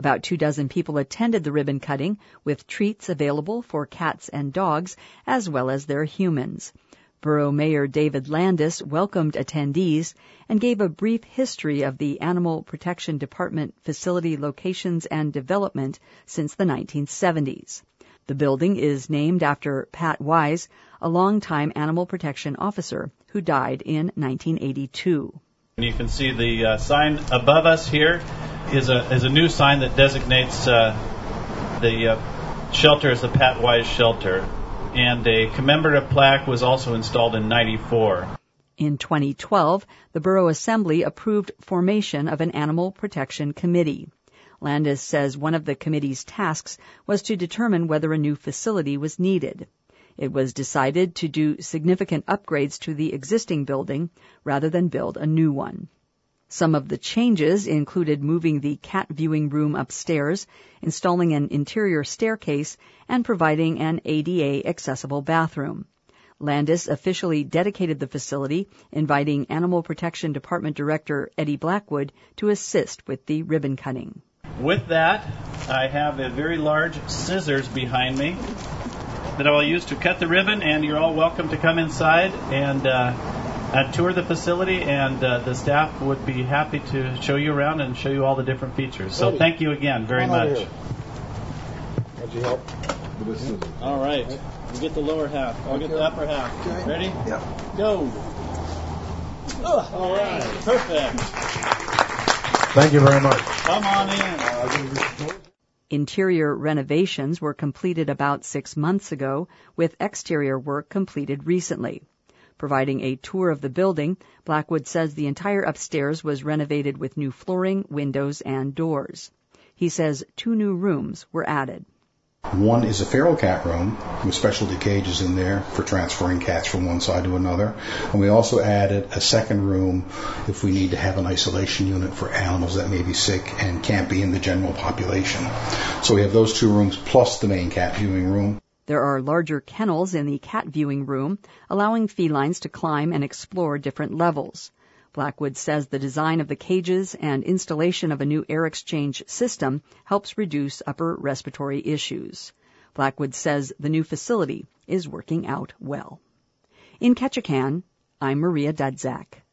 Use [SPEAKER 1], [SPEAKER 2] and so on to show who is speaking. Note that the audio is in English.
[SPEAKER 1] About 24 people attended the ribbon cutting, with treats available for cats and dogs, as well as their humans. Borough Mayor David Landis welcomed attendees and gave a brief history of the Animal Protection Department facility locations and development since the 1970s. The building is named after Pat Wise, a longtime animal protection officer who died in 1982.
[SPEAKER 2] You can see the sign above us here is a new sign that designates the shelter as the Pat Wise Shelter. And a commemorative plaque was also installed in 94.
[SPEAKER 1] In 2012, the Borough Assembly approved formation of an Animal Protection Committee. Landis says one of the committee's tasks was to determine whether a new facility was needed. It was decided to do significant upgrades to the existing building rather than build a new one. Some of the changes included moving the cat viewing room upstairs, installing an interior staircase, and providing an ADA accessible bathroom. Landis officially dedicated the facility, inviting Animal Protection Department Director Eddie Blackwood to assist with the ribbon cutting.
[SPEAKER 2] With that, I have a very large scissors behind me that I will use to cut the ribbon, and you're all welcome to come inside and tour the facility, and the staff would be happy to show you around and show you all the different features. So thank you again very much.
[SPEAKER 3] How'd you help?
[SPEAKER 2] All right. You get the lower half. I'll get the upper half. Okay. Ready?
[SPEAKER 3] Yep.
[SPEAKER 2] Go. All right. Perfect.
[SPEAKER 3] Thank you very much.
[SPEAKER 2] Come on in.
[SPEAKER 1] Interior renovations were completed about 6 months ago, with exterior work completed recently. Providing a tour of the building, Blackwood says the entire upstairs was renovated with new flooring, windows, and doors. He says 2 new rooms were added.
[SPEAKER 4] One is a feral cat room with specialty cages in there for transferring cats from one side to another. And we also added a second room if we need to have an isolation unit for animals that may be sick and can't be in the general population. So we have those 2 rooms plus the main cat viewing room.
[SPEAKER 1] There are larger kennels in the cat viewing room, allowing felines to climb and explore different levels. Blackwood says the design of the cages and installation of a new air exchange system helps reduce upper respiratory issues. Blackwood says the new facility is working out well. In Ketchikan, I'm Maria Dudzak.